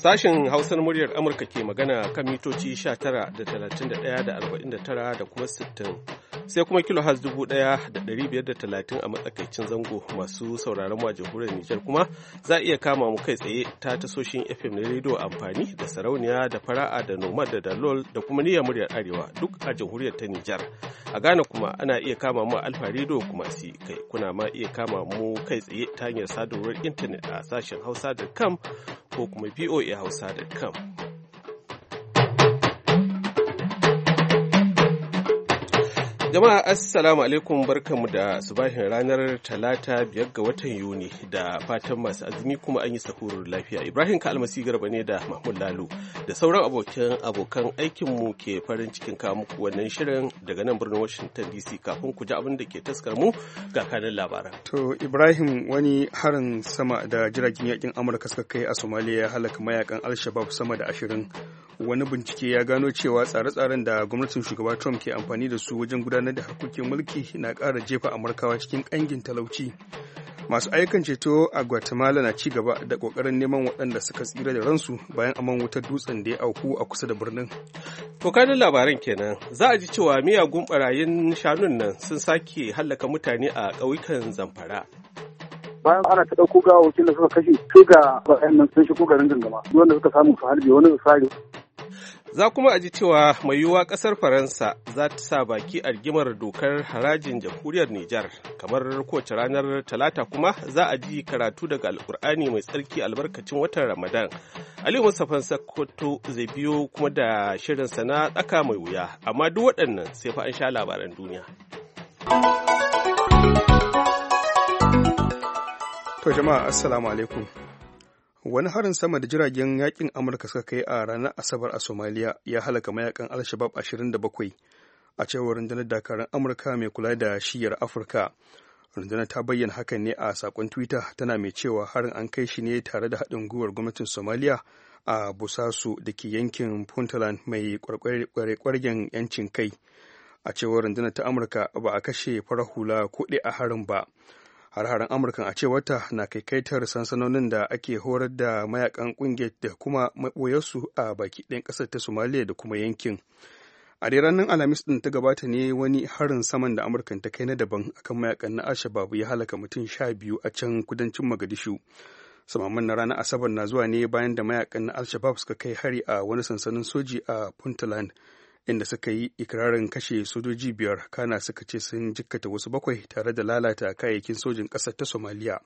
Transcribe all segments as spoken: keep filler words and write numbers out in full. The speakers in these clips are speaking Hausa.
Sashen Hausar muryar Amurka ke magana kan mitoci sha tara da talatin da ɗaya da arba'in da tara da kuma sittin. Sai kuma kilohaz dubu ɗaya da ɗari biyar da talatin a matsakaicin zango. Masu sauraron mu a jamhuriyar Nijar kuma za a iya kama mu kai tsaye ta tasoshin F M na rediyo amfani da sarauniya da fara'a da nomad da dalol da kuma niyyar muryar arewa duk a jamhuriyar ta Nijar. A Ghana kuma ana iya kama mu a Alfa rediyo kuma si kai kuna ma iya kama mu kai tsaye ta hanyar sadarwar intanet a sashen hausa dot com ko kuma v o a hausa dot com. Jama'a assalamu alaikum, barkanmu da subahin ranar talata biyar ga watan Yuni da fatan masu azumi kuma an yi sahurar lafiya. Ibrahim Kalmasi Garba ne da Mahmud Lalo da sauran abokan abokan aikinmu ke farin cikin kawo muku wannan shirin daga nan birnin Washington D C. Kafin ku ji abin da ke taskar mu ga kanin labaran. To Ibrahim, wani harin sama da jiragen yakin Amurka suka kai a Somalia ya halaka mayakan Al-Shabaab sama da ashirin. Wani bincike ya gano cewa tsare-tsaren da gwamnatin shugaba Trump ke amfani da su wajen gudanar da harkokin mulki na ƙara jefa Amurkawa cikin ƙangin talauci. Masu ayyukan ceto a Guatemala na ci gaba da ƙoƙarin neman waɗanda suka tsira da ransu bayan aman wutar dutsen da ya auku a kusa da birnin. To kanin labaran kenan, za a ji cewa miyagun ɓarayin shanun nan sun sake hallaka mutane a ƙauyukan Zamfara. Bayan ana ta ɗauko gawawakin da suka kashe sai ga bayan nan sun shigo garin Gangama, wanda suka samu su harbe wani su sare. Za kuma a ji cewa mai yiwuwa ƙasar Faransa za ta sa baki a rigimar dokar harajin jamhuriyar Nijar. Kamar kowace ranar Talata kuma za a ji karatu daga Alƙur'ani mai tsarki albarkacin watan Ramadan. Aliyu Mustapha Sakkwato zai biyo kuma da shirinsa na tsaka mai wuya. Amma duk waɗannan sai fa an sha labaran duniya. To jama'a assalamu alaikum. Wani harin sama da jiragen yakin Amurka suka kai a ranar Asabar a Somalia ya halaka mayakan Al-Shabaab ashirin da bakwai a cewar rundunar dakarun Amurka mai kula da shiyar Afirka. Rundunar ta bayyana hakan ne a sakon Twitter, tana mai cewa harin an kai shi ne tare da haɗin gwiwar gwamnatin Somalia a Bosaso da ke yankin Puntland mai kwarkwargen yancin kai. A cewar rundunar ta Amurka ba a kashe farar hula ko ɗaya a harin ba. Har-haren Amurkan a cewarta na kaikaitar sansanonin da ake horar da mayakan kungiyar da kuma maɓoyarsu a baki ɗayan ƙasar ta Somalia da kuma yankin. A dai ranar Alhamis ɗin ta gabata ne wani harin saman da Amurkan ta kai na daban akan mayakan na Al-Shabaab ya halaka mutum sha biyu a can kudancin Mogadishu. Samaman na ranar Asabar na zuwa ne bayan da mayakan na Al-Shabaab suka kai hari a wani sansanin soji a Puntland, inda suka yi ikirarin kashe sojoji biyar, kana suka ce sun jikkata wasu bakwai tare da lalata kayayyakin sojin ƙasar ta Somaliya.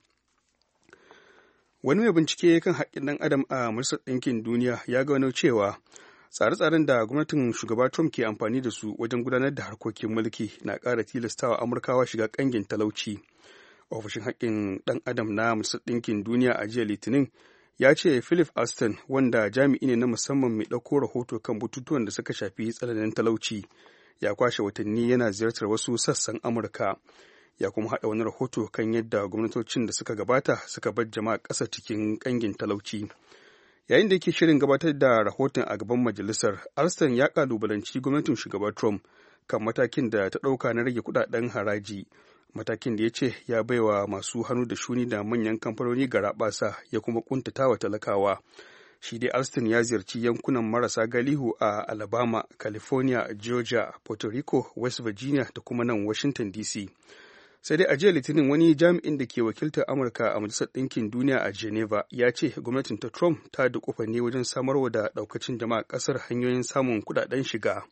Wani mai bincike kan haƙƙin ɗan adam a Majalisar Ɗinkin Duniya ya gano cewa tsare-tsaren da gwamnatin shugaba Trump ke amfani da su wajen gudanar da harkokin mulki na ƙara tilastawa Amurkawa shiga ƙangin talauci. Ofishin haƙƙin ɗan adam na Majalisar Ɗinkin Duniya a jiya Litinin ya ce Philip Alston, wanda jami'i ne na musamman mai ɗauko rahoto kan batutuwan da suka shafi tsananin talauci, ya kwashe watanni yana ziyartar wasu sassan Amurka. Ya kuma haɗa wani rahoto kan yadda gwamnatocin da suka gabata suka bar jama'a ƙasa cikin ƙangin talauci. Yayin da yake shirin gabatar da rahoton a gaban majalisar, Alston ya ƙalubalanci gwamnatin shugaba Trump kan matakin da ta ɗauka na rage kuɗaɗen haraji. Matakin da ya ce ya baiwa masu hannu da shuni da manyan kamfanoni garaɓasa ya kuma kuntata wa talakawa. Shi dai Alston ya ziyarci yankunan marasa galihu a Alabama, California, Georgia, Puerto Rico, West Virginia da kuma nan Washington D C. Sai dai a jiya Litinin wani jami'in da ke wakiltar Amurka a Majalisar Ɗinkin Duniya a Geneva ya ce gwamnatin ta Trump ta duƙufa ne wajen samarwa da ɗaukacin jama'a ƙasar hanyoyin samun kuɗaɗen shiga.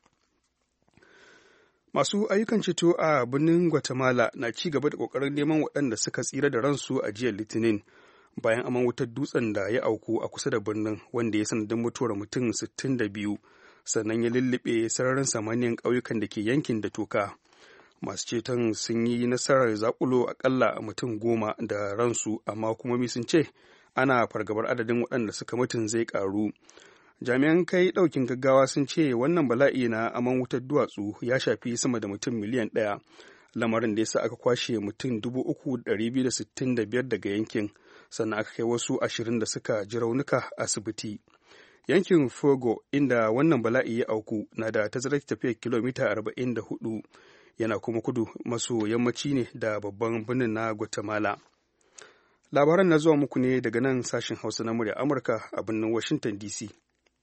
Masu ayyukan ceto a birnin Guatemala na ci gaba da ƙoƙarin neman waɗanda suka tsira da ransu a jiya Litinin bayan aman wutar dutsen da ya auku a kusa da birnin, wanda ya sanadin mutuwar mutum sittin da biyu, sannan ya lullube sararin samaniyan ƙauyukan da ke yankin da toka. Masu ceton sun yi nasarar zakulo akalla mutum goma da ransu, amma hukumomi sun ce ana fargabar adadin waɗanda suka mutun zai ƙaru. Jami'an kai ɗaukin gaggawa sun ce wannan bala'i na aman wutar duwatsu ya shafi sama da mutum miliyan ɗaya, lamarin da ya sa aka kwashe mutum dubu uku da ɗari biyu da sittin da biyar daga yankin, sannan aka kai wasu ashirin da suka ji raunuka asibiti. Yankin Fogo, inda wannan bala'i ya auku, na da tazarar tafiyar kilomita arba'in da hudu, yana kuma kudu maso yammaci ne da babban birnin na Guatemala. Labaran na zuwa muku ne daga nan sashen Hausa na murya Amurka a birnin Washington D C.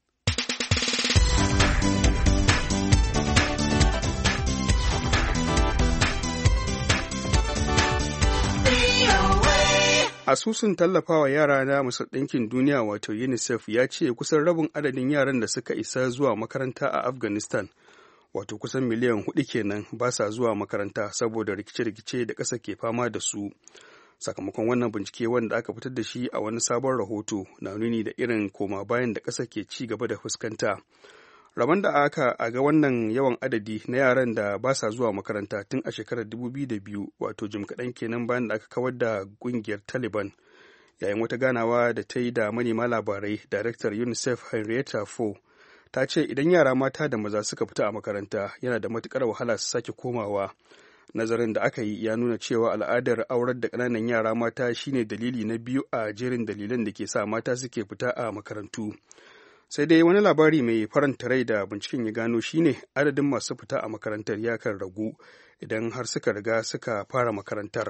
Asusun tallafawa yara na Majalisar Ɗinkin Duniya wato UNICEF ya ce kusan rabin adadin yaran da suka isa zuwa makaranta a Afghanistan, wato kusan miliyan hudu kenan, ba sa zuwa makaranta saboda rikice-rikice da ƙasa ke fama da su. Sakamakon wannan bincike wanda aka fitar da shi a wani sabon rahoto na nuni da irin koma bayan da ƙasa ke ci gaba da fuskanta. Rabon da aka a ga wannan yawan adadi na yaran da ba sa zuwa makaranta tun a shekarar dubu biyu da biyu, wato jim kaɗan kenan bayan da aka kawar da ƙungiyar Taliban. Yayin wata ganawa da ta yi da manema labarai, Daraktar UNICEF Henrietta Fore ta ce idan yara mata da maza suka fita a makaranta yana da matuƙar wahala su sake komawa. Nazarin da aka yi ya nuna cewa al'adar aurar da ƙananan yara mata shine dalili na biyu a jerin dalilan da ke sa mata suke fita a makarantu. Sai dai wani labari mai faranta rai da binciken ya gano shine adadin masu fita a makarantar ya kan ragu idan har suka riga suka fara makarantar.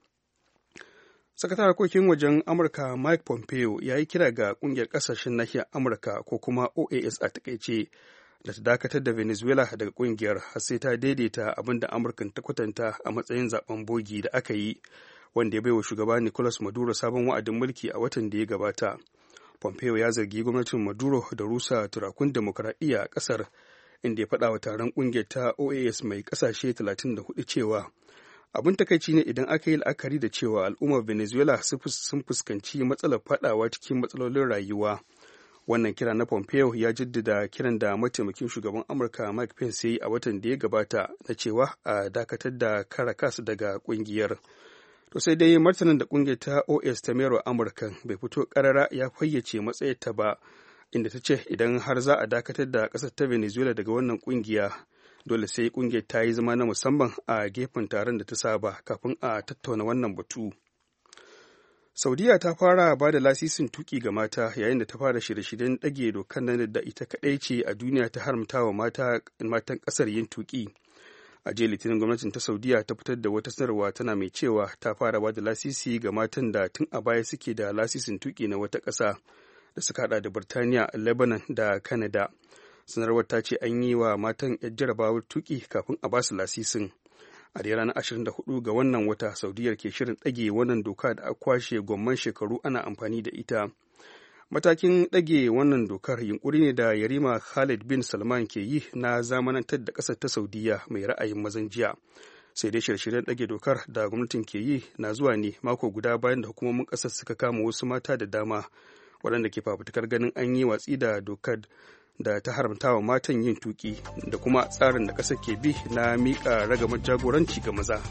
Sakataren harkokin wajen Amurka Mike Pompeo ya yi kira ga kungiyar kasashen nahiyar Amurka ko kuma O A S a takaice da ta dakatar da Venezuela daga kungiyar har sai ta daidaita abin da Amurkan ta kwatanta a matsayin zaben bogi da aka yi, wanda ya baiwa shugaba Nicolas Maduro sabon wa'adin mulki a watan da ya gabata. Pompeo ya zargi gwamnatin Maduro da rusa turakun demokuraɗiyya a ƙasar, inda ya faɗa wa taron ƙungiyar ta O A S mai ƙasashe talatin da hudu cewa abin takaici ne idan aka yi la'akari da cewa al'ummar Venezuela sun fuskanci matsalar faɗawa cikin matsalolin rayuwa. Wannan kira na Pompeo ya jaddada kiran da mataimakin shugaban Amurka Mike Pence ya yi a watan da ya gabata na cewa a dakatar da Caracas daga ƙungiyar. To sai dai martanin da kungiyar ta O A S ta mayarwa Amurka bai fito karara ya fayyace matsayarta ba, inda ta ce idan har za a dakatar da ƙasar ta Venezuela daga wannan kungiya, dole sai kungiyar ta yi zama na musamman a gefen taron da ta saba kafin a tattauna wannan batu. Saudiya ta fara ba da lasisin tuki ga mata yayin da ta fara shirye-shiryen ɗage dokar nan da ita kaɗai ce a duniya ta haramta wa matan ƙasar yin tuki. A jiya Litinin gwamnatin ta Saudiya ta fitar da wata sanarwa tana mai cewa ta fara ba da lasisi ga matan da tun a baya suke da lasisin tuki na wata ƙasa da suka hada da Birtaniya, Lebanon da Canada. Sanarwar ta ce an yi wa matan yar jarabawar tuki kafin a basu lasisin. A da ranar ashirin da hudu ga wannan wata, Saudiyar ke shirin ɗage wannan doka da aka kwashe gwamman shekaru ana amfani da ita. Matakin ɗage wannan dokar yunkuri ne da Yarima Khalid bin Salman ke yi na zamanantar da ƙasar ta Saudiya mai ra'ayin mazan jiya. Sai dai shirye-shiryen ɗage dokar da gwamnatin ke yi na zuwa ne mako guda bayan da hukumomin ƙasar suka kama wasu mata da dama waɗanda ke fafutukar ganin an yi watsi da dokar da ta haramta wa matan yin tuki da kuma tsarin da ƙasar ke bi na miƙa ragamar jagoranci ga maza.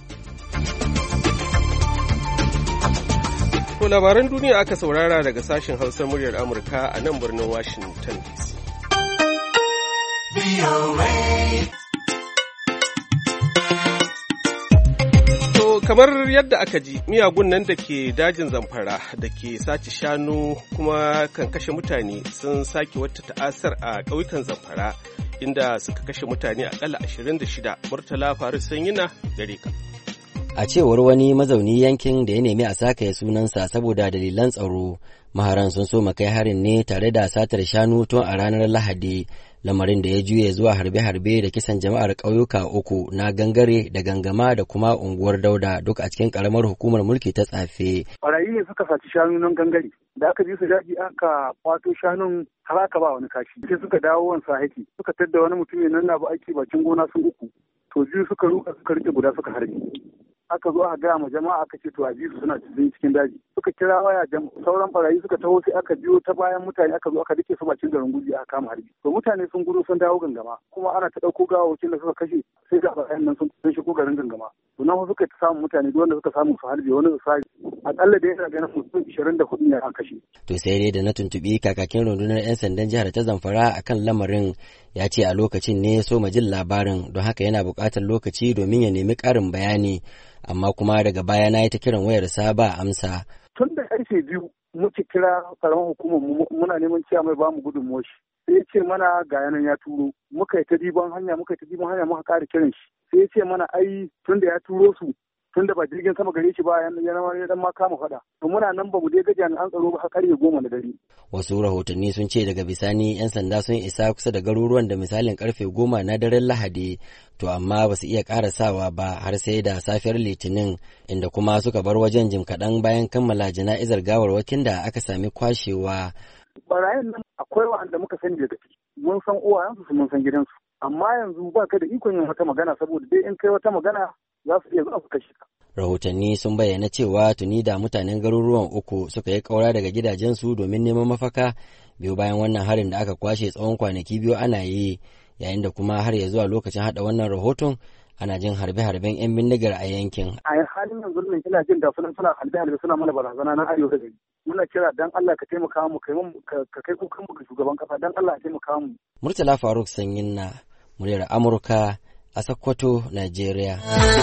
To labaran duniya aka saurara daga sashen Hausa muryar Amurka a nan birnin Washington D C. To kamar yadda aka ji, miyagun nan da ke dajin Zamfara da ke sace shanu kuma kan kashe mutane sun sake wata ta'asar a ƙauyukan Zamfara inda suka kashe mutane aƙalla ashirin da shida. Murtala Faris Sanyina gare ka. A cewar wani mazauni yankin da ya nemi a sakaye sunansa saboda dalilan tsaro, maharan sun so kai harin ne tare da satar shanu tun a ranar Lahadi, lamarin da ya juye zuwa harbe-harbe da kisan jama'ar ƙauyuka uku na Gangare da Gangama da kuma unguwar Dauda duk a cikin ƙaramar hukumar mulki ta Tsafe. Barayi ne suka saci shanu nan Gangare, da aka ji su daji aka kwato shanun har aka ba wani kashi. Sai suka dawo wansa haiki, suka tadda wani mutum nan na ba aiki bakin gona sun uku, to biyu suka ruka suka rike guda suka harbe. Aka zo aka gaya ma jama'a aka ce to a biyu suna cikin cikin daji, suka kira waya sauran barayi suka taho sai aka biyo ta bayan mutane aka zo aka rike su bakin garin guji aka kama harbi. To mutane sun gudu sun dawo Gangama kuma ana ta ɗauko gawawakin da suka kashe sai ga barayin nan sun shigo garin Gangama. To nan suka ta samu mutane duk wanda suka samu su harbe wani su sai akalla da yana ganin mutum ishirin da hudu ne aka kashe. To sai dai da na tuntubi kakakin rundunar 'yan sandan jihar ta Zamfara akan lamarin, ya ce a lokacin ne so ma jin labarin don haka yana buƙatar lokaci domin ya nemi ƙarin bayani, amma kuma daga baya na yi ta kiran wayarsa ba amsa. Tun da ƙarfe biyu muke kira karamar hukumar muna neman cewa mai bamu gudunmuwar shi. Sai ya ce mana ga yanan ya turo, muka yi ta diban hanya muka yi ta diban hanya muka ƙara kiran shi. Sai ya ce mana ai tun da ya turo su tun da ba jirgin sama gare shi ba ya dan ma kama faɗa. To muna nan ba mu dai ga jami'an tsaro ba har karfe goma na dare. Wasu rahotanni sun ce daga bisani 'yan sanda sun isa kusa da garuruwan da misalin karfe goma na daren Lahadi, to amma ba su iya karasawa ba har sai da safiyar Litinin, inda kuma suka bar wajen jim kaɗan bayan kammala jana'izar gawarwakin da aka sami kwashewa. Barayin nan akwai wa'anda muka sani daga ciki, mun san uwayensu su mun san gidansu, amma yanzu ba ka da ikon yin wata magana saboda dai in kai wata magana za su iya zuwa su kashe ka. Rahotanni sun bayyana cewa tuni da mutanen garuruwan uku suka yi ƙaura daga gidajensu domin neman mafaka biyu bayan wannan harin da aka kwashe tsawon kwanaki biyu ana yi, yayin da kuma har ya zuwa lokacin haɗa wannan rahoton ana jin harbe-harben 'yan bindigar a yankin. A halin yanzu nan ina jin da suna suna harbe-harbe suna mana barazana na arewa gari. Muna kira dan Allah ka taimaka mu kai mu ka kai kukan mu ga shugaban kasa dan Allah ya taimaka mu. Murtala Faruk Sanyin na muryar Amurka a Sokoto, Najeriya.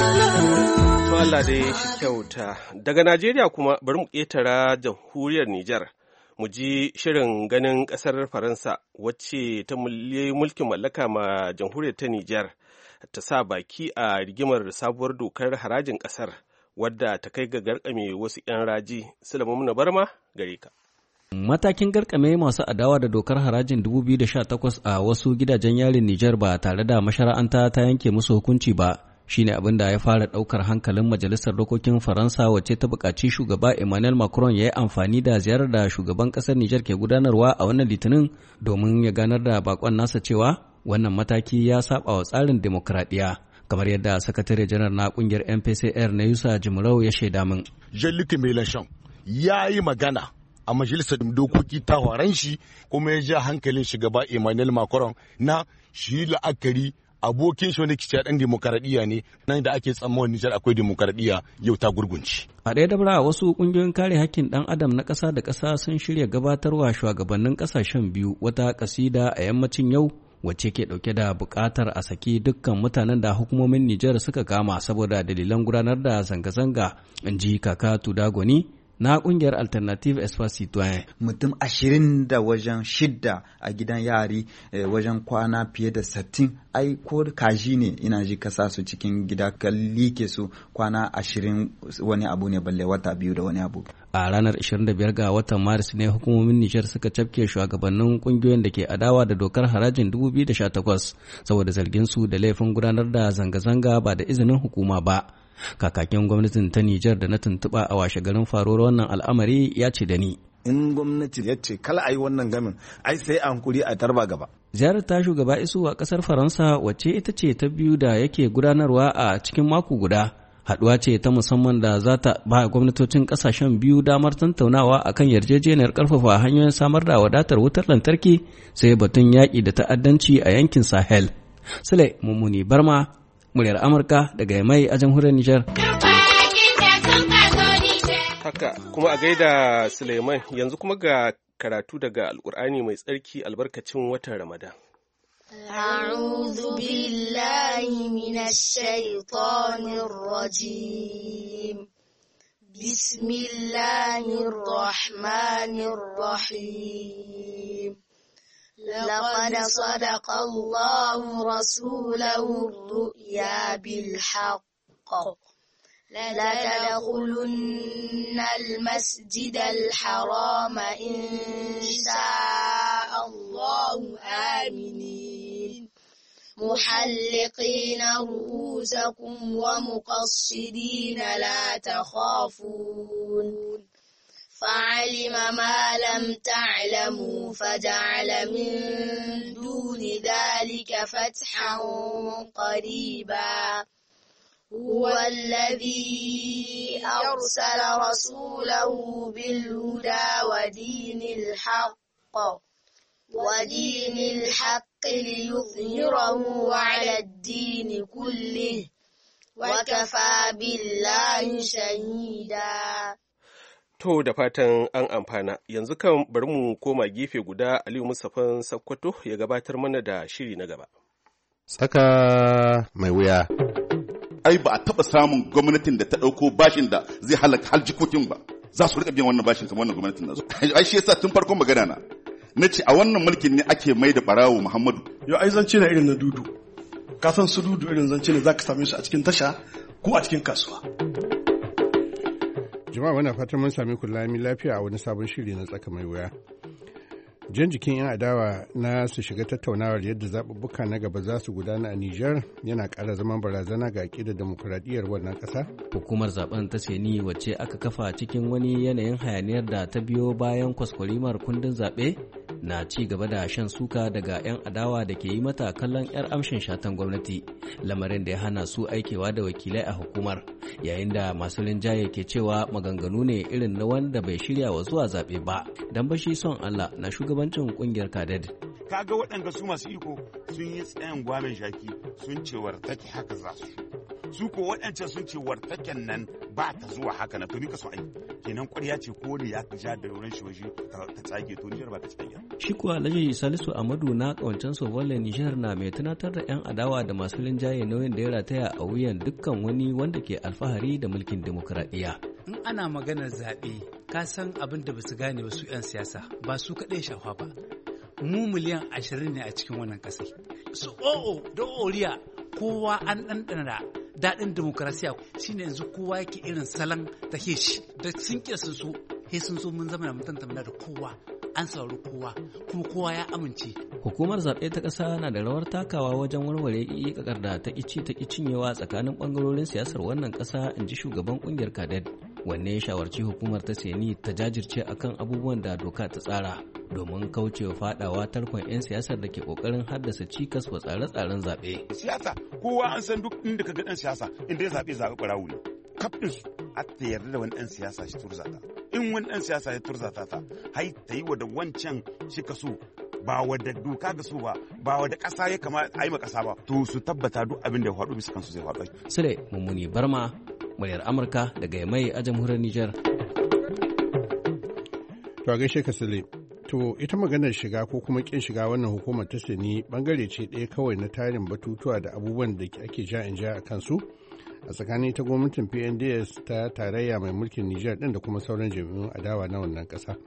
To Allah dai shi kyauta. Daga Najeriya kuma bari mu ƙetara jamhuriyar Nijar. Mu ji shirin ganin ƙasar Faransa wacce ta mulkin mallaka ma jamhuriyar ta Nijar ta sa baki a rigimar sabuwar dokar harajin ƙasar wadda ta kai ga garkame wasu 'yan raji. Sulaiman Barma gare ka. Matakin garkame masu adawa da dokar harajin dubu biyu da sha takwas a wasu gidajen yarin Nijar ba tare da mashara'anta ta yanke musu hukunci ba shine abin da ya fara daukar hankalin majalisar dokokin Faransa wacce ta buƙaci shugaba Emmanuel Macron ya yi amfani da ziyarar da shugaban ƙasar Nijar ke gudanarwa a wannan litinin domin ya ganar da bakon nasa cewa wannan mataki ya saba wa tsarin demokradiyya, kamar yadda sakatare janar na kungiyar M P C R na Yusa Jimrau ya shaida min. Jean-Luc Mélenchon ya yi magana a majalisar dokoki ta horon shi kuma ya ja hankalin shugaba Emmanuel Macron na shi la'akari abokin shi wanda kici dan demokaradiyya ne nan da ake tsammanin Nijar akwai demokaradiyya yau ta gurgunci. A ɗaya dabara wasu ƙungiyoyin kare hakkin ɗan adam na ƙasa da ƙasa sun shirya gabatarwa shugabannin ƙasashen biyu wata ƙasida a yammacin yau wacce ke ɗauke da buƙatar a saki dukkan mutanen da hukumomin Nijar suka kama saboda dalilan gudanar da zanga-zanga, in ji Kaka Tudagoni na kungiyar Alternative Espace Citoyen. Mutum ashirin da wajen shidda a gidan yari eh, wajen kwana fiye da sattin, ai ko kaji ne ina ji kasa su cikin gida ka like su kwana ashirin wani abu ne balle wata biyu da wani abu. A ranar ashirin da biyar ga watan Maris ne hukumomin Nijar suka cafke shugabannin kungiyoyin da ke adawa da dokar harajin dubu biyu da sha takwas saboda zargin su da laifin gudanar da zanga-zanga ba da izinin hukuma ba. Kakakin gwamnatin ta Nijar da na tuntuɓa a washe garin faruwar wannan al'amari ya ce da ni. In gwamnati ya ce kala a yi wannan gamin, ai sai a hankuri a tarba gaba. Ziyarar ta shugaba Isu a ƙasar Faransa wacce ita ce ta biyu da yake gudanarwa a cikin mako guda. Haɗuwa ce ta musamman da za ta ba gwamnatocin ƙasashen biyu damar tattaunawa akan yarjejeniyar ƙarfafa hanyoyin samar da wadatar wutar lantarki sai batun yaƙi da ta'addanci a yankin Sahel. Sule Mummuni Barma, muryar Amurka daga Yamai a jamhuriyar Nijar. Haka kuma a gaida Suleiman, yanzu kuma ga karatu daga Alƙur'ani mai tsarki albarkacin watan Ramadan. أعوذ بالله من الشيطان الرجيم بسم الله الرحمن الرحيم لقد صدق الله رسوله الرؤيا بالحق لتدخلن المسجد الحرام إن شاء الله آمنين محلقين رؤوسكم ومقصرين لا تخافون فعلم ما لم تعلموا فجعل من دون ذلك فتحا قريبا هو الذي أرسل رسوله بالهدى ودين الحق ودين الحق ليظهره على الدين كله وكفى بالله شهيدا. To da fatan an amfana, yanzu kan bari mu koma gefe guda Aliyu Mustapha Sakkwato ya gabatar mana da shiri na gaba. Tsaka mai wuya. Ai ba a taɓa samun gwamnatin da ta ɗauko bashin da zai halaka har jikokin ba. Za su riƙa biyan wannan bashin kamar wannan gwamnatin nasu. Ai shi yasa tun farkon magana na. Na ce a wannan mulkin ne ake mai da ɓarawo Muhammadu. Yau ai zance na irin na dudu. Ka san su dudu irin zance ne za ka same su a cikin tasha ko a cikin kasuwa. Jama'a muna fatan mun sami kulami lafiya a wani sabon shiri na tsaka mai wuya. Jan jikin 'yan adawa na su shiga tattaunawar yadda zaɓuɓɓuka na gaba za su gudana a Nijar yana ƙara zaman barazana ga aƙidar demokuraɗiyyar wannan ƙasa. Hukumar zaben ta Seni wacce aka kafa cikin wani yanayin hayaniyar da ta biyo bayan kwaskwarimar kundin zaɓe na ci gaba da shan suka daga 'yan adawa da ke yi mata kallon 'yar amshin shatan gwamnati, lamarin da ya hana su aikewa da wakilai a hukumar, yayin da masu linjaye ke cewa maganganu ne irin na wanda bai shirya wa zuwa zaɓe ba. Dan bashi son Allah na shugabancin kungiyar kaded. Kaga waɗanda su masu iko sun yi tsayin gwamin shaki sun ce wartake haka za su su ko waɗancan sun ce wartaken nan ba ta zuwa haka na to ni ka so ai kenan ƙwarya ce ko ne ya ja da wurin shi waje ta tsage to Nijar ba ta tsage. Shi kuwa Alhaji Salisu Amadu na kawancan Sovolle Nijar na mai tunatar da 'yan adawa da masu linjaye nauyin da ya rataya a wuyan dukkan wani wanda ke alfahari da mulkin demokuraɗiyya. In ana maganar zaɓe ka san abin da basu gane wasu 'yan siyasa ba su kaɗai shafa ba. Mu miliyan ashirin ne a cikin wannan ƙasai. Su o'o da oriya kowa an ɗanɗana daɗin demokarasiya shine yanzu kowa yake irin salon ta shi da sun ƙi sun so he sun so mun zama na mutantamna da kowa an saurari kowa kuma kowa ya amince. Hukumar zaɓe ta ƙasa na da rawar takawa wajen warware ƙiƙakar da ta ƙici ta ƙi cinyewa tsakanin ɓangarorin siyasar wannan ƙasa, in ji shugaban ƙungiyar kaded, wanne ya shawarci hukumar ta Seni ta jajirce akan abubuwan da doka ta tsara domin kaucewa fadawa tarkon 'yan siyasar da ke kokarin haddasa cikas wa tsare-tsaren zaɓe. Siyasa kowa an san duk inda ka ga ɗan siyasa inda ya zaɓe zaɓe ɓarawo ne. Kafin su a ta yarda da wani ɗan siyasa shi turzata. In wani ɗan siyasa ya turzata ta hai ta yi wa da wancan shi ka so ba wadda doka ga so ba ba wadda ƙasa ya kama a yi ma ƙasa ba to su tabbata duk abin da ya faɗo bisa kansu zai faɗo. Sule Mummuni Barma, muryar Amurka daga Yamai a jamhuriyar Nijar. To a gaishe ka Sule. To ita maganar shiga ko kuma kin shiga wannan hukumar ta Seni bangare ce ɗaya kawai na tarin batutuwa da abubuwan da ake ja in ja a kansu a tsakanin ta gwamnatin P N D S ta tarayya mai mulkin Nijar ɗin da kuma sauran jami'un adawa na wannan ƙasa.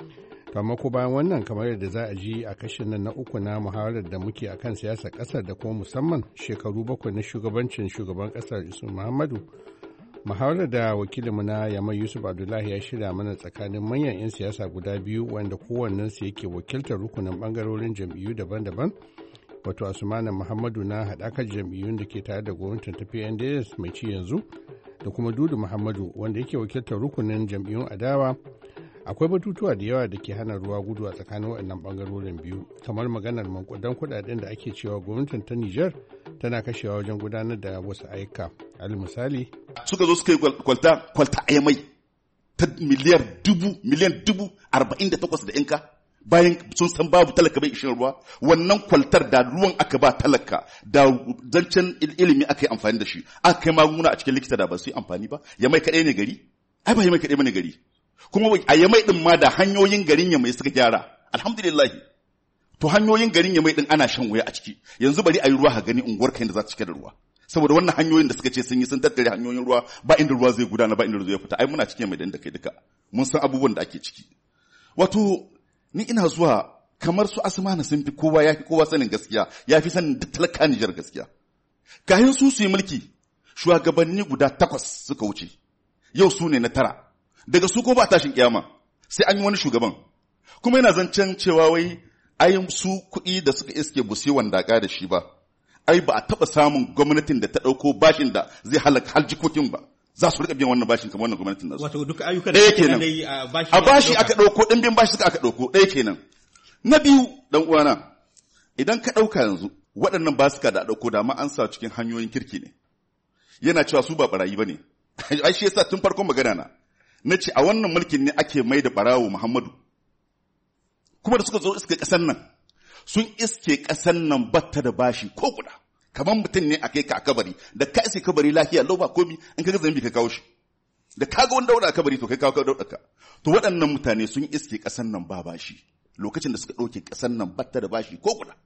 To amma ko bayan wannan kamar yadda za a ji a kashin nan na uku na muhawarar da muke akan siyasar ƙasar da kuma musamman shekaru bakwai na shugabancin shugaban ƙasar Isu Muhammadu, muhawarar da wakilinmu na Yamai Yusuf Abdullahi ya shirya mana tsakanin manyan 'yan siyasa guda biyu wanda kowannensu yake wakiltar rukunin bangarorin jam'iyyu daban-daban, wato Asumana Muhammadu na haɗakar jam'iyyun da ke tare da gwamnatin ta P N D S mai ci yanzu da kuma Dudu Muhammadu wanda yake wakiltar rukunin jam'iyyun adawa. Akwai batutuwa da yawa da ke hana ruwa gudu a tsakanin waɗannan bangarorin biyu, kamar maganar mankudan kuɗaɗen da ake cewa gwamnatin ta Nijar tana kashewa wajen gudanar da wasu ayyuka. Al misali suka zo suka yi kwalta kwalta a Yamai ta miliyar dubu miliyan dubu arba'in da takwas da yanka bayan sun san babu talaka bai ishin ruwa. Wannan kwaltar da ruwan aka ba talaka da zancen ilimi aka yi amfani da shi, aka kai magunguna a cikin likita da ba su yi amfani ba. Yamai kaɗai ne gari? Ai ba Yamai kaɗai bane gari. Kuma a Yamai din ma da hanyoyin garin Yamai suka gyara, alhamdulillah. To hanyoyin garin Yamai din ana shan wuya a ciki. Yanzu bari a yi ruwa ha gani unguwar kai da za ta cike da ruwa. Saboda wannan hanyoyin da suka ce sun yi sun tattare hanyoyin ruwa ba inda ruwa zai gudana ba inda ruwa zai fita. Ai muna cikin mai da kai duka. Mun san abubuwan da ake ciki. Wato ni ina zuwa kamar su Asmana sun fi kowa ya fi kowa sanin gaskiya, ya fi sanin duk talaka Nijar gaskiya. Kayan su su yi mulki shugabanni guda takwas suka wuce. Yau su ne na tara. Daga su ko ba tashin kiyama sai an yi wani shugaban. Kuma yana zancen cewa wai ai su kuɗi da suka iske busi wandaka da shi ba. Ai ba a taɓa samun gwamnatin da ta ɗauko bashin da zai halaka har jikokin ba. Za su riƙa biyan wannan bashin kamar wannan gwamnatin nasu. Wato duka ayyukan da ake nan a bashi a bashi aka ɗauko ɗimbin bashi suka aka ɗauko ɗaya kenan. Na biyu dan uwana idan ka ɗauka yanzu waɗannan basuka da a ɗauko da ma an sa cikin hanyoyin kirki ne. Yana cewa su ba barayi bane. Ai shi yasa tun farkon magana na na ce a wannan mulkin ne ake mai da barawo Muhammadu. Kuma da suka zo iske ƙasar nan sun iske ƙasar nan batta da bashi ko guda. Kamar mutum ne a kai ka a kabari, da ka iske kabari lafiya lau ba komi in ka ga zambi ka kawo shi. Da ka ga wani dauda a kabari to kai kawo dauda ka. To waɗannan mutane sun iske ƙasar nan ba bashi. Lokacin da suka ɗauke ƙasar nan batta da bashi ko guda.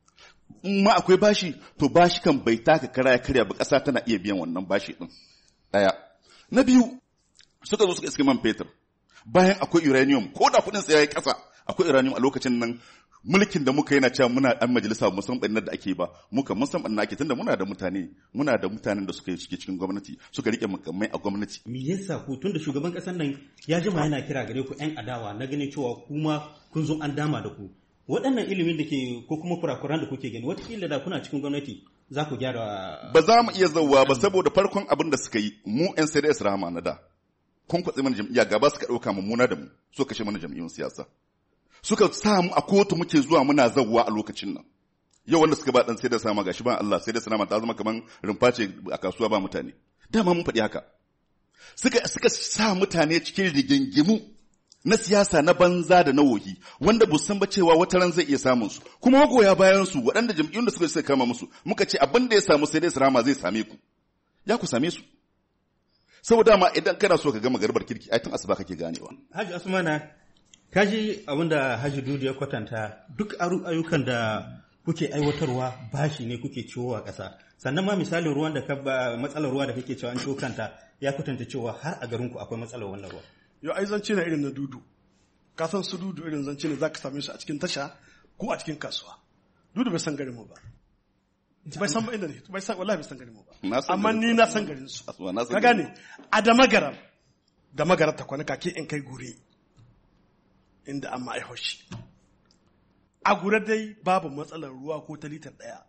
In ma akwai bashi to bashi kan bai taka kara ya karya ba ƙasa tana iya biyan wannan bashi ɗin. Ɗaya. Na biyu suka zo suka iske man fetur. Bayan akwai uranium ko da kuɗin sa yayi ƙasa akwai uranium a lokacin nan mulkin da muka yana cewa muna an majalisa mu san bannar da ake ba muka mun san bannar ake tunda muna da mutane muna da mutanen da suka yi cike cikin gwamnati suka rike mukammai a gwamnati. Me yasa ku tunda shugaban kasar nan ya jima yana kira gare ku yan adawa na ganin cewa kuma kun zo an dama da ku waɗannan ilimin da ke ko kuma kurakuran da kuke gani wataƙila da kuna cikin gwamnati za ku gyara. Ba za mu iya zauwa ba saboda farkon abin da suka yi mu yan C D S Rahama na da kun kwatsi mana jam'iyya gaba suka ɗauka mummuna da mu so kashe mana jam'iyyun siyasa. Suka sa mu a kotu muke zuwa muna zawwa a lokacin nan yau wanda suka ba dan sai da sama gashi ba Allah sai da sama ta zama kaman rumfa ce a kasuwa ba mutane dama mun faɗi haka suka suka sa mutane cikin rigingimu na siyasa na banza da na wohi wanda bu san ba cewa wata ran zai iya samun su kuma magoya bayan su waɗanda jam'iyyun da suka suka kama musu muka ce abin da ya samu sai da sama zai same ku ya ku same su saboda ma idan kana so ka ga magarbar kirki ai tun asuba kake ganewa. Haji Asmana kaji abinda Haji Dudu ya kwatanta duk ayyukan da kuke aiwatarwa bashi ne kuke ciwo a ƙasa sannan ma misalin ruwan da ka matsalar ruwa da kake cewa an ciwo kanta ya kwatanta cewa har a garin ku akwai matsalar wannan ruwa. Yo ai zance na irin na Dudu ka san su Dudu irin zance ne zaka same su a cikin tasha ko a cikin kasuwa. Dudu bai san garin mu ba bai san ba inda ne bai san wallahi bai san garin mu ba amma ni na san garin su ka gane a da magaram da magarar ta kwana kake in kai gure inda an ma'aihau shi a gure dai babu matsalar ruwa ko ta litar ɗaya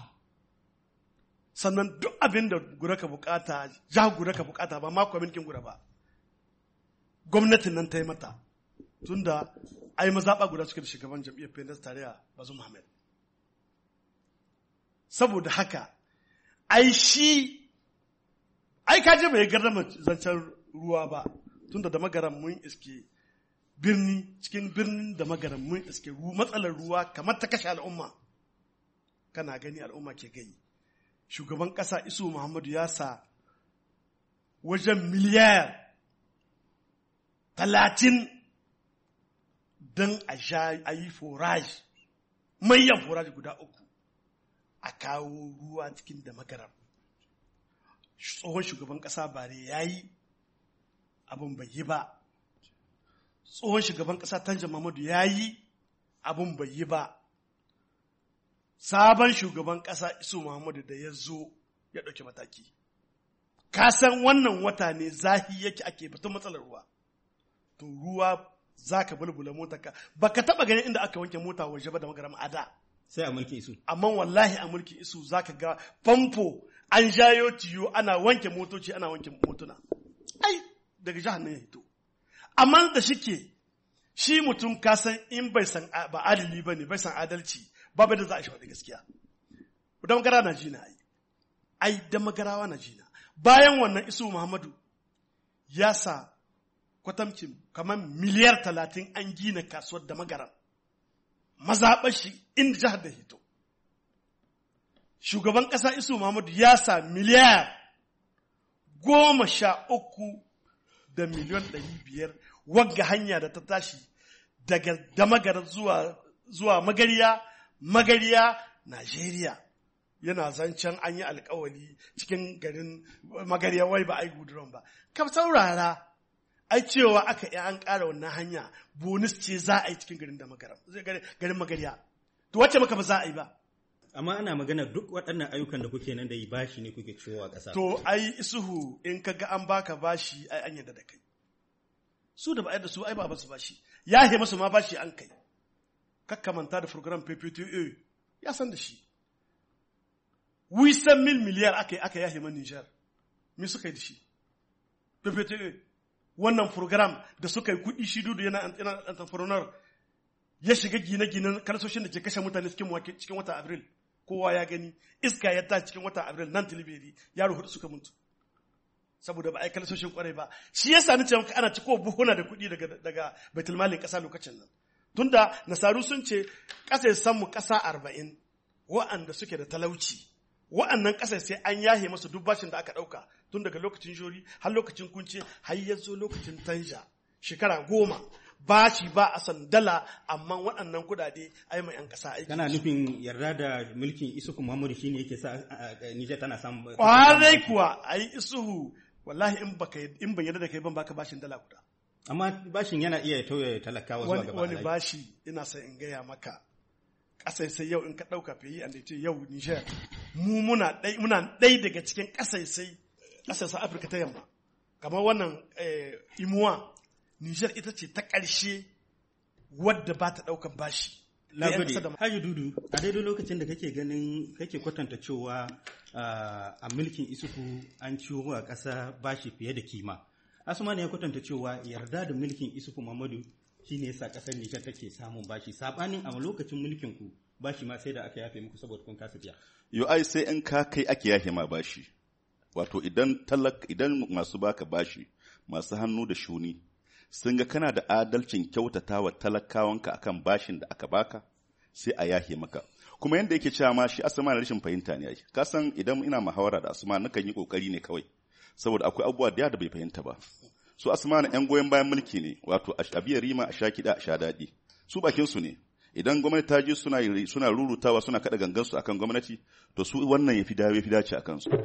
sannan duk abin da gure ka bukata ja gure ka bukata ba ma kwaminkin gure ba gwamnatin nan ta yi mata tun da ai mazaɓa guda suke da shugaban jam'iyyar P N S tarayya Bazu Muhammad saboda haka ai shi ai kaje bai gardama zancen ruwa ba tun da da magaran mun iske birni cikin birnin da magaran mun iske matsalar ruwa kamar ta kashe al'umma kana gani al'umma ke gai shugaban ƙasa Isu Muhammadu ya sa wajen miliyar talatin don a yi forage manyan forage guda uku a kawo ruwa cikin da magaran tsohon shugaban ƙasa bare ya yi abin bai yi ba tsohon shugaban ƙasa Tanja Muhammadu ya yi abin bai yi ba sabon shugaban ƙasa Isu Muhammadu da ya zo ya ɗauki mataki ka san wannan wata ne zahi yake ake batun matsalar ruwa to ruwa za ka bulbula mota ka ba ka taɓa ganin inda aka wanke mota waje ba da magaram a da sai a mulki Isu amma wallahi a mulki Isu za ka ga famfo an jayo tiyo ana wanke motoci ana wanke motuna ai daga jihar nan ya hito amma da shike shi mutum kasan in bai san ba adali ba ne bai san adalci ba bai da za a shi faɗi gaskiya da magara na jina ai ai da magarawa na jina bayan wannan Isu Muhammadu ya sa kwatamcin kamar miliyar talatin an gina kasuwar da magaran mazaɓar shi inda jihar da hito shugaban ƙasa Isu Muhammadu ya sa miliyar goma sha uku da miliyon ɗari biyar wagga hanya da ta tashi daga damagara zuwa zuwa magariya magariya Najeriya yana zancen an yi alkawali cikin garin magariya wai ba ai guduran ba kam saurara ai cewa aka yi an ƙara wannan hanya bonus ce za a yi cikin garin da magaram garin magariya to wacce maka ba za a yi ba amma ana magana duk waɗannan ayyukan da kuke nan da yi bashi ne kuke ciwo a ƙasa to ai isuhu in ka ga an baka bashi ai an yadda da kai su da ba da su ai ba basu bashi ya he masu ma bashi an kai kakkamanta da program P P T A ya san da shi wisan mil miliyar aka yi aka yahe man Nijar me suka yi da shi P P T A wannan program da suka yi kuɗi shi dudu yana entrepreneur ya shiga gine-ginen karsoshin da ke kashe mutane cikin wata Abril kowa ya gani iska ya ta cikin wata Abril nan tilibiri yaro hudu suka mutu saboda ba a yi karsoshin kwarai ba shi yasa ni ce ana ciko buhuna da kuɗi daga daga baitulmalin ƙasa lokacin nan tunda nasaru sun ce ƙasa san mu ƙasa arba'in wa'anda suke da talauci wa'annan ƙasa sai an yahe masu duk bashin da aka ɗauka tun daga lokacin jori har lokacin kunce har ya zo lokacin tanja shekara goma bashi ba a san dala amma waɗannan kuɗaɗe ai mai yan ƙasa aiki. Kana nufin yarda da mulkin Isuhu Muhammadu shine yake sa Nijar tana samun. Kwarai kuwa ai Isuhu wallahi in baka in ban yarda da kai ban baka bashin dala guda. Amma bashin yana iya tauye talakawa zuwa gaba. Wani bashi ina son in gaya maka ƙasaisai yau in ka ɗauka fiye an da ce yau Niger mu muna ɗai muna ɗai daga cikin ƙasaisai ƙasashen Afirka ta yamma kamar wannan imuwa Niger ita ce ta ƙarshe wadda ba ta ɗaukan bashi. Lagode, Haji Dudu, a daidai lokacin da kake ganin kake kwatanta cewa a mulkin Isufu an ciwo a ƙasa bashi fiye da kima. Asuma ne ya kwatanta cewa yarda da mulkin Isufu Muhammadu shine yasa ƙasar Nijar take samun bashi. Sabanin a lokacin mulkin ku bashi ma sai da aka yafe muku saboda kun kasa biya. Yo ai sai in ka kai ake yafe ma bashi. Wato idan talak idan masu baka bashi, masu hannu da shuni sun ga kana da adalcin kyautata wa talakawanka akan bashin da aka baka sai a yahe maka kuma yanda yake cewa ma shi asma na rashin fahimta ne ai ka san idan ina muhawara da asma nakan yi kokari ne kawai saboda akwai abubuwa da da bai fahimta ba su asma na yan goyen bayan mulki ne wato ashabiyar rima a sha kida a sha dadi su bakin su ne idan gwamnati ta je suna suna rurutawa suna kada gangan su akan gwamnati to su wannan yafi dawo yafi dace akan su.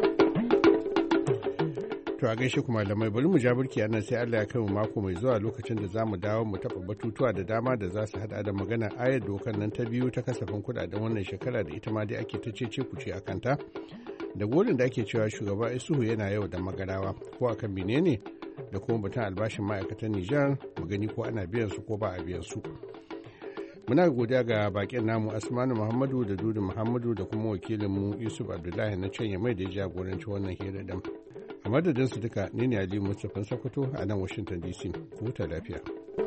To a gaishe ku malamai bari mu ja burki anan sai Allah ya kai mu mako mai zuwa lokacin da zamu dawo mu taɓa batutuwa da dama da za su hada da magana ayar dokar nan ta biyu ta kasafin kuɗaɗen wannan shekara da ita ma dai ake ta cece kuce a kanta da golin da ake cewa shugaba Isuhu yana yau da magarawa ko akan menene da kuma batun albashin ma'aikatan Nijar mu gani ko ana biyan su ko ba a biyan su. Muna godiya ga bakin namu Asmanu Muhammadu da Dudu Muhammadu da kuma wakilinmu Yusuf Abdullahi na can ya mai da ya jagoranci wannan hira din. A madadin su duka ne ne Ali Mustapha Sokoto a nan Washington D C. Ku huta lafiya.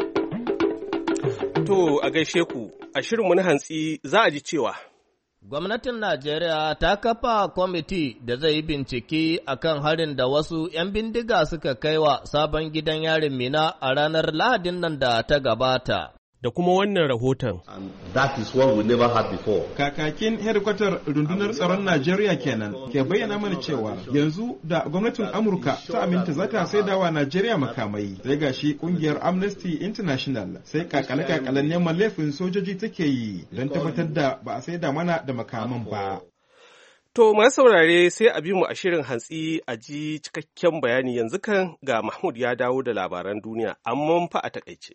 To a gaishe ku, a shirinmu na hantsi za a ji cewa gwamnatin Najeriya ta kafa kwamiti da zai yi bincike akan harin da wasu ‘yan bindiga suka kai wa sabon gidan yarin Mina a ranar Lahadin nan da ta gabata. Da kuma wannan rahoton. And that is what we never had before. Kakakin hedikwatar rundunar tsaron Najeriya kenan ke bayyana mana cewa yanzu da gwamnatin Amurka ta aminta za ta saida wa Najeriya makamai. Sai gashi kungiyar Amnesty International sai kakale-kakalen neman laifin sojoji take yi don tabbatar da ba a saida mana da makaman ba. To masu saurare sai a bi mu a shirin hantsi a ji cikakken bayani yanzu kan ga Mahmud ya dawo da labaran duniya amma fa a takaice.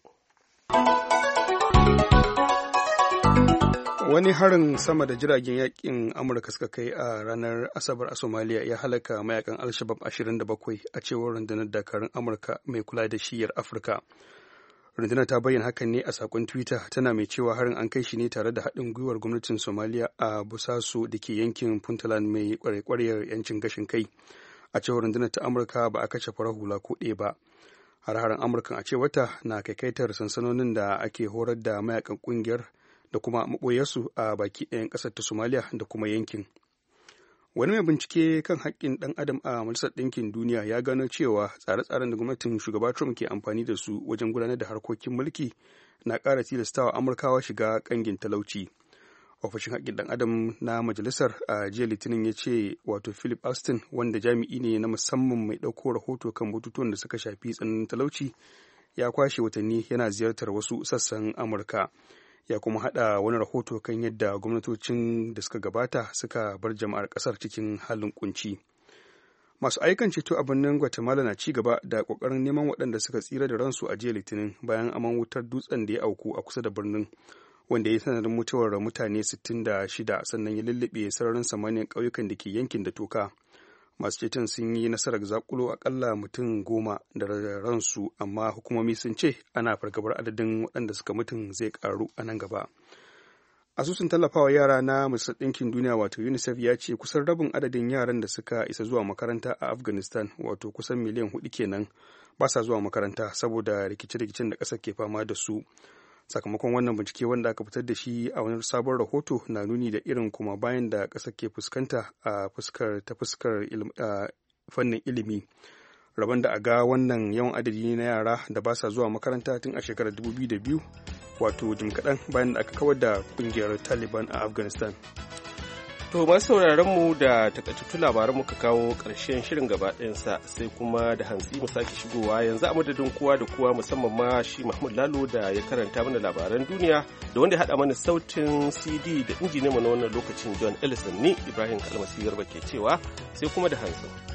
Wani harin sama da jiragen yakin Amurka suka kai a ranar Asabar a Somalia ya halaka mayakan Al-Shabaab ashirin da bakwai a cewar rundunar dakarun Amurka mai kula da shiyar Afirka. Rundunar ta bayyana hakan ne a sakon Twitter tana mai cewa harin an kai shi ne tare da haɗin gwiwar gwamnatin Somalia a Bosaso da ke yankin Puntland mai kwarekwariyar yancin gashin kai. A cewar rundunar ta Amurka ba a kashe farar hula ko ɗaya ba. Har-haren Amurka a cewarta na kaikaitar sansanonin da ake horar da mayakan kungiyar da kuma maɓoyarsu a baki ɗayan ƙasar ta Somalia da kuma yankin. Wani mai bincike kan haƙƙin ɗan adam a Majalisar Ɗinkin Duniya ya gano cewa tsare-tsaren da gwamnatin shugaba Trump ke amfani da su wajen gudanar da harkokin mulki na ƙara tilastawa Amurkawa shiga ƙangin talauci. Ofishin haƙƙin ɗan adam na majalisar a jiya Litinin ya ce wato Philip Alston wanda jami'i ne na musamman mai ɗauko rahoto kan batutuwan da suka shafi tsananin talauci ya kwashe watanni yana ziyartar wasu sassan Amurka. Ya kuma haɗa wani rahoto kan yadda gwamnatocin da suka gabata suka bar jama'ar ƙasar cikin halin kunci. Masu ayyukan ceto a birnin Guatemala na ci gaba da ƙoƙarin neman waɗanda suka tsira da ransu a jiya Litinin bayan aman wutar dutsen da ya auku a kusa da birnin, wanda ya sanadin mutuwar mutane sittin da shida sannan ya lullube sararin samaniyar ƙauyukan da ke yankin da toka. Masu ceton sun yi nasarar zakulo akalla mutum goma da ransu amma hukumomi sun ce ana fargabar adadin waɗanda suka mutum zai karu a nan gaba. Asusun tallafawa yara na Majalisar Ɗinkin Duniya wato UNICEF ya ce kusan rabin adadin yaran da suka isa zuwa makaranta a Afghanistan wato kusan miliyan hudu kenan ba sa zuwa makaranta saboda rikice-rikicen da ƙasar ke fama da su. Sakamakon wannan bincike wanda aka fitar da shi a wani sabon rahoto na nuni da irin kuma bayan da ƙasar ke fuskanta a fuskar ta fuskar fannin ilimi. Rabon da a ga wannan yawan adadi na yara da ba sa zuwa makaranta tun a shekarar dubu biyu da biyu wato jim kaɗan bayan da aka kawar da ƙungiyar Taliban a Afghanistan. To masu sauraron mu da takaitattun labaran muka kawo ƙarshen shirin gaba ɗayansa sai kuma da hantsi mu sake shigowa yanzu a madadin kowa da kowa musamman ma shi Mahmud Lalo da ya karanta mana labaran duniya da wanda ya haɗa mana sautin C D da injiniyanmu na wannan lokacin John Ellison ni Ibrahim Kalmasi Garba ke cewa sai kuma da hantsi.